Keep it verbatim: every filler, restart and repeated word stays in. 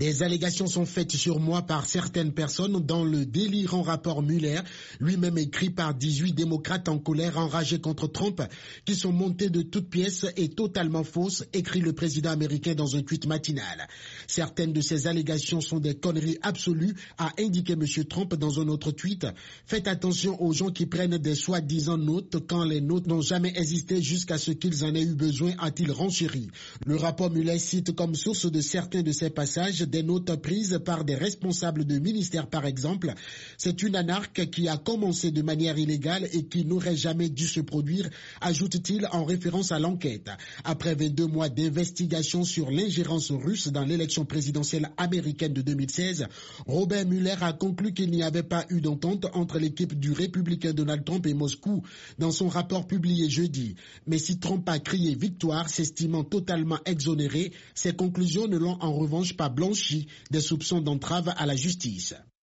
Des allégations sont faites sur moi par certaines personnes dans le délirant rapport Mueller, lui-même écrit par dix-huit démocrates en colère enragés contre Trump, qui sont montés de toutes pièces et totalement fausses, écrit le président américain dans un tweet matinal. Certaines de ces allégations sont des conneries absolues, a indiqué M. Trump dans un autre tweet. Faites attention aux gens qui prennent des soi-disant notes quand les notes n'ont jamais existé jusqu'à ce qu'ils en aient eu besoin, a-t-il renchéri. Le rapport Mueller cite comme source de certains de ces passages des notes prises par des responsables de ministères par exemple. C'est une anarque qui a commencé de manière illégale et qui n'aurait jamais dû se produire, ajoute-t-il en référence à l'enquête. Après vingt-deux mois d'investigation sur l'ingérence russe dans l'élection présidentielle américaine de deux mille seize, Robert Mueller a conclu qu'il n'y avait pas eu d'entente entre l'équipe du républicain Donald Trump et Moscou dans son rapport publié jeudi. Mais si Trump a crié victoire, s'estimant totalement exonéré, ses conclusions ne l'ont en revanche pas blanchi des soupçons d'entrave à la justice.